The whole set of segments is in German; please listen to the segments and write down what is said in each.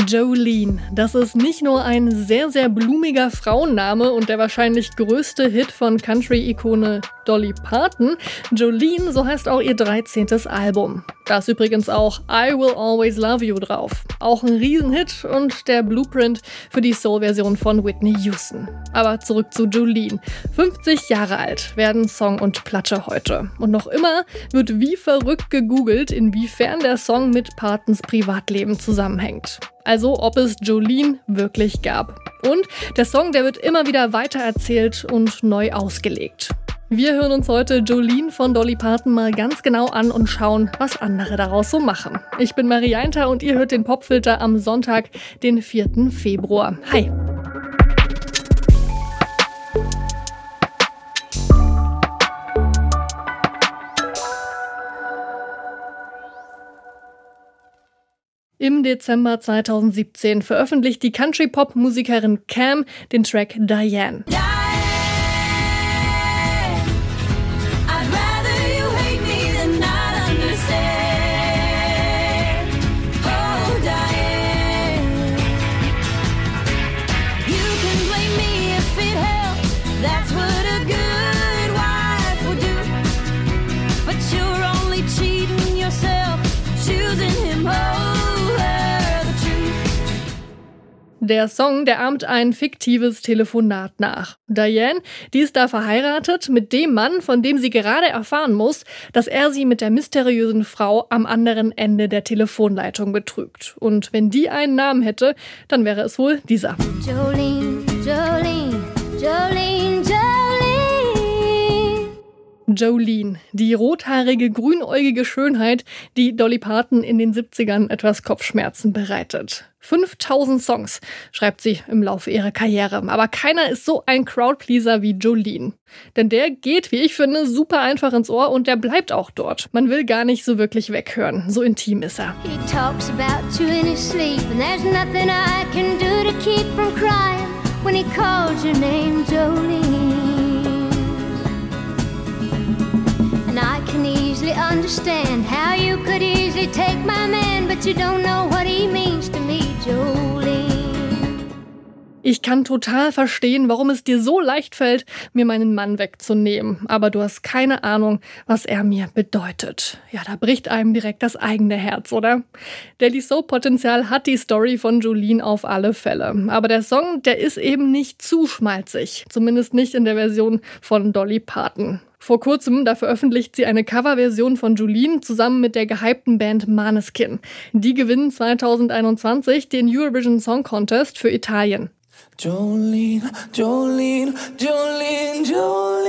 Jolene, das ist nicht nur ein sehr, sehr blumiger Frauenname und der wahrscheinlich größte Hit von Country-Ikone Dolly Parton. Jolene, so heißt auch ihr 13. Album. Da ist übrigens auch I Will Always Love You drauf. Auch ein Riesenhit und der Blueprint für die Soul-Version von Whitney Houston. Aber zurück zu Jolene. 50 Jahre alt werden Song und Platte heute. Und noch immer wird wie verrückt gegoogelt, inwiefern der Song mit Partons Privatleben zusammenhängt. Also ob es Jolene wirklich gab. Und der Song, der wird immer wieder weitererzählt und neu ausgelegt. Wir hören uns heute Jolene von Dolly Parton mal ganz genau an und schauen, was andere daraus so machen. Ich bin Marianta und ihr hört den Popfilter am Sonntag, den 4. Februar. Hi! Im Dezember 2017 veröffentlicht die Country-Pop-Musikerin Cam den Track Diane. Der Song, der ahmt ein fiktives Telefonat nach. Diane, die ist da verheiratet mit dem Mann, von dem sie gerade erfahren muss, dass er sie mit der mysteriösen Frau am anderen Ende der Telefonleitung betrügt. Und wenn die einen Namen hätte, dann wäre es wohl dieser. Jolene, Jolene, Jolene, Jolene. Jolene, die rothaarige, grünäugige Schönheit, die Dolly Parton in den 70ern etwas Kopfschmerzen bereitet. 5000 Songs schreibt sie im Laufe ihrer Karriere, aber keiner ist so ein Crowdpleaser wie Jolene. Denn der geht, wie ich finde, super einfach ins Ohr und der bleibt auch dort. Man will gar nicht so wirklich weghören, so intim ist er. He talks about you in his sleep and there's nothing I can do to keep from crying when he calls your name, Jolene. And I can easily understand how you could easily take my man, but you don't know what he means to me, Jolene. Ich kann total verstehen, warum es dir so leicht fällt, mir meinen Mann wegzunehmen. Aber du hast keine Ahnung, was er mir bedeutet. Ja, da bricht einem direkt das eigene Herz, oder? Daily Soap-Potenzial hat die Story von Jolene auf alle Fälle. Aber der Song, der ist eben nicht zu schmalzig. Zumindest nicht in der Version von Dolly Parton. Vor kurzem, da veröffentlicht sie eine Coverversion von Jolene zusammen mit der gehypten Band Måneskin. Die gewinnen 2021 den Eurovision Song Contest für Italien. Jolene, Jolene, Jolene, Jolene,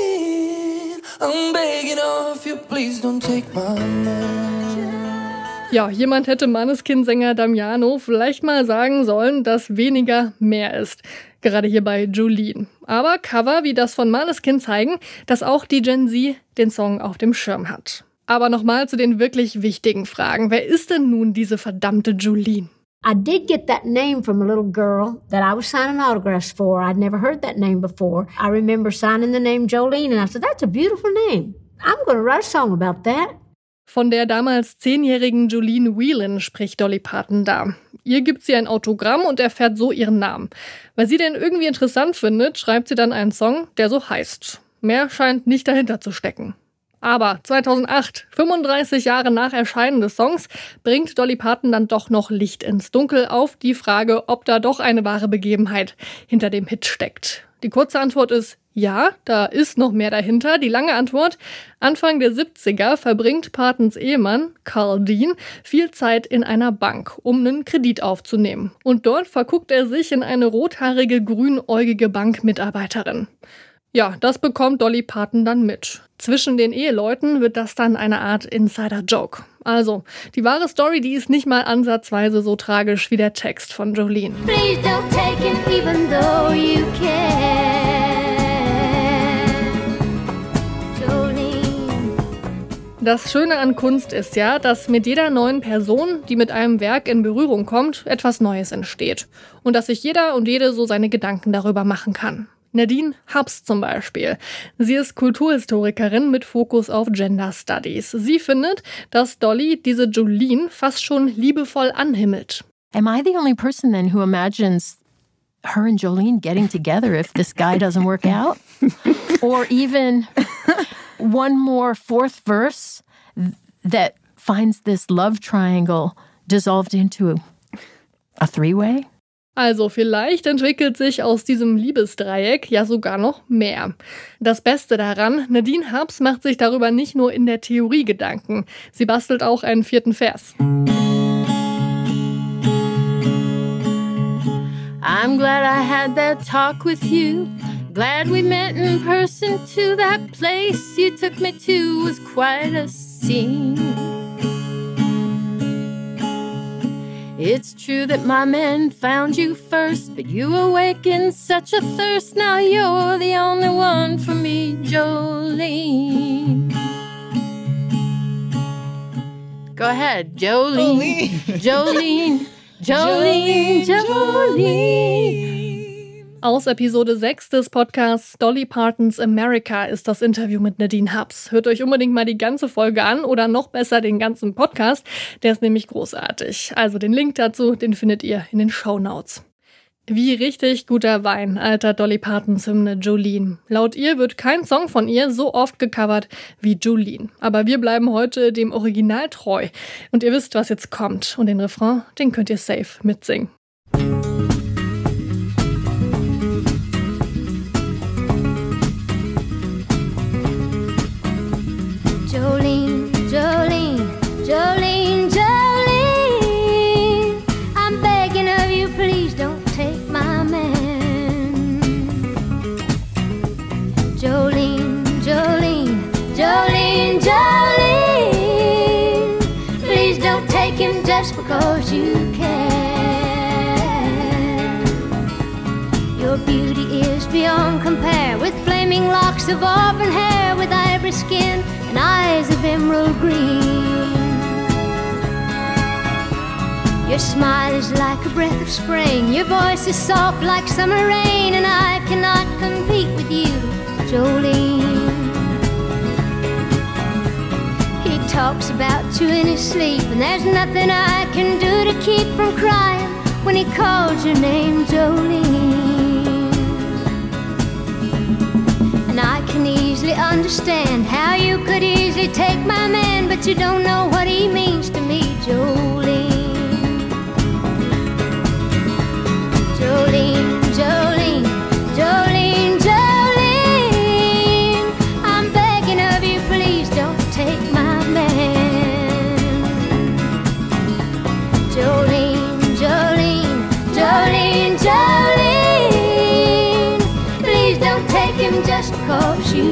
I'm begging of you, please don't take my man. Ja, jemand hätte Måneskin-Sänger Damiano vielleicht mal sagen sollen, dass weniger mehr ist. Gerade hier bei Jolene. Aber Cover wie das von Måneskin zeigen, dass auch die Gen Z den Song auf dem Schirm hat. Aber nochmal zu den wirklich wichtigen Fragen. Wer ist denn nun diese verdammte Jolene? I did get that name from a little girl that I was signing autographs for. I'd never heard that name before. I remember signing the name Jolene and I said, that's a beautiful name. I'm going to write a song about that. Von der damals 10-jährigen Jolene Whelan spricht Dolly Parton da. Ihr gibt sie ein Autogramm und erfährt so ihren Namen. Weil sie den irgendwie interessant findet, schreibt sie dann einen Song, der so heißt. Mehr scheint nicht dahinter zu stecken. Aber 2008, 35 Jahre nach Erscheinen des Songs, bringt Dolly Parton dann doch noch Licht ins Dunkel auf die Frage, ob da doch eine wahre Begebenheit hinter dem Hit steckt. Die kurze Antwort ist ja, da ist noch mehr dahinter. Die lange Antwort: Anfang der 70er verbringt Partons Ehemann, Carl Dean, viel Zeit in einer Bank, um einen Kredit aufzunehmen. Und dort verguckt er sich in eine rothaarige, grünäugige Bankmitarbeiterin. Ja, das bekommt Dolly Parton dann mit. Zwischen den Eheleuten wird das dann eine Art Insider-Joke. Also, die wahre Story, die ist nicht mal ansatzweise so tragisch wie der Text von Jolene. Please don't take him even though you can. Jolene. Das Schöne an Kunst ist ja, dass mit jeder neuen Person, die mit einem Werk in Berührung kommt, etwas Neues entsteht. Und dass sich jeder und jede so seine Gedanken darüber machen kann. Nadine Habs zum Beispiel. Sie ist Kulturhistorikerin mit Fokus auf Gender Studies. Sie findet, dass Dolly diese Jolene fast schon liebevoll anhimmelt. am I the only person then who imagines her and Jolene getting together if this guy doesn't work out? Or even one more fourth verse that finds this love triangle dissolved into a three-way? Also vielleicht entwickelt sich aus diesem Liebesdreieck ja sogar noch mehr. Das Beste daran, Nadine Harps macht sich darüber nicht nur in der Theorie Gedanken. Sie bastelt auch einen 4. Vers. I'm glad I had that talk with you. Glad we met in person too. That place you took me to was quite a scene. It's true that my men found you first, but you awakened such a thirst. Now you're the only one for me, Jolene. Go ahead, Jolene. Jolene. Jolene. Jolene. Aus Episode 6 des Podcasts Dolly Partons America ist das Interview mit Nadine Harps. Hört euch unbedingt mal die ganze Folge an oder noch besser den ganzen Podcast. Der ist nämlich großartig. Also den Link dazu, den findet ihr in den Shownotes. Wie richtig guter Wein, alter Dolly Partons Hymne Jolene. Laut ihr wird kein Song von ihr so oft gecovert wie Jolene. Aber wir bleiben heute dem Original treu. Und ihr wisst, was jetzt kommt. Und den Refrain, den könnt ihr safe mitsingen. Jolene, Jolene, Jolene, Jolene, I'm begging of you, please don't take my man. Jolene, Jolene, Jolene, Jolene, please don't take him just because you can. Your beauty is beyond compare, with flaming locks of auburn hair, with ivory skin and eyes of emerald green. Your smile is like a breath of spring, your voice is soft like summer rain, and I cannot compete with you, Jolene. He talks about you in his sleep, and there's nothing I can do to keep from crying when he calls your name, Jolene. And I can easily understand how you could easily take my man, but you don't know what he means to me, Jolene. Jolene, Jolene, Jolene, Jolene, I'm begging of you, please don't take my man. Jolene, Jolene, Jolene, Jolene, please don't take him just because you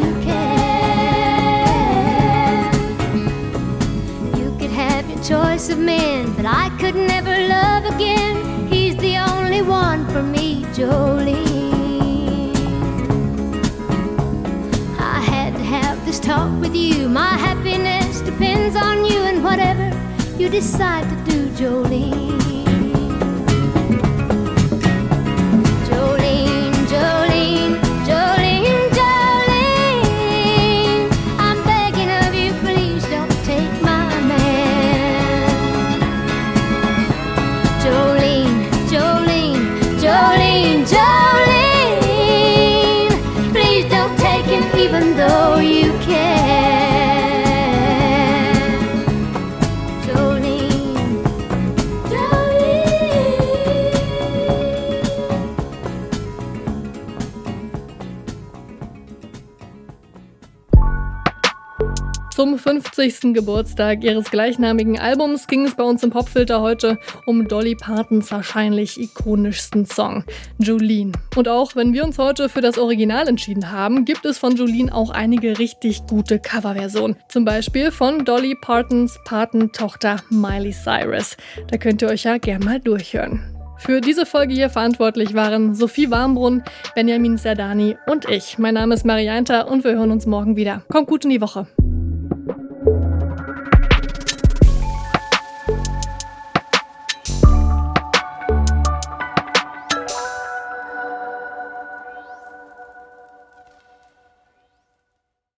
can. You could have your choice of men, but I could never love again. He's the only one for me, Jolene. I had to have this talk with you. My happiness depends on you, and whatever you decide to do, Jolene. Jolene, Jolene, Jolene, Jolene, I'm begging of you, please don't take my man. Jolene, Jolene, Jolene, Jolene, please don't take him even though you can. Jolene, Jolene. Zum 50. Geburtstag ihres gleichnamigen Albums ging es bei uns im Popfilter heute um Dolly Partons wahrscheinlich ikonischsten Song, Jolene. Und auch wenn wir uns heute für das Original entschieden haben, gibt es von Jolene auch einige richtig gute Coverversionen. Zum Beispiel von Dolly Partons Patentochter Miley Cyrus. Da könnt ihr euch ja gern mal durchhören. Für diese Folge hier verantwortlich waren Sophie Warmbrunn, Benjamin Zerdani und ich. Mein Name ist Marianta und wir hören uns morgen wieder. Kommt gut in die Woche.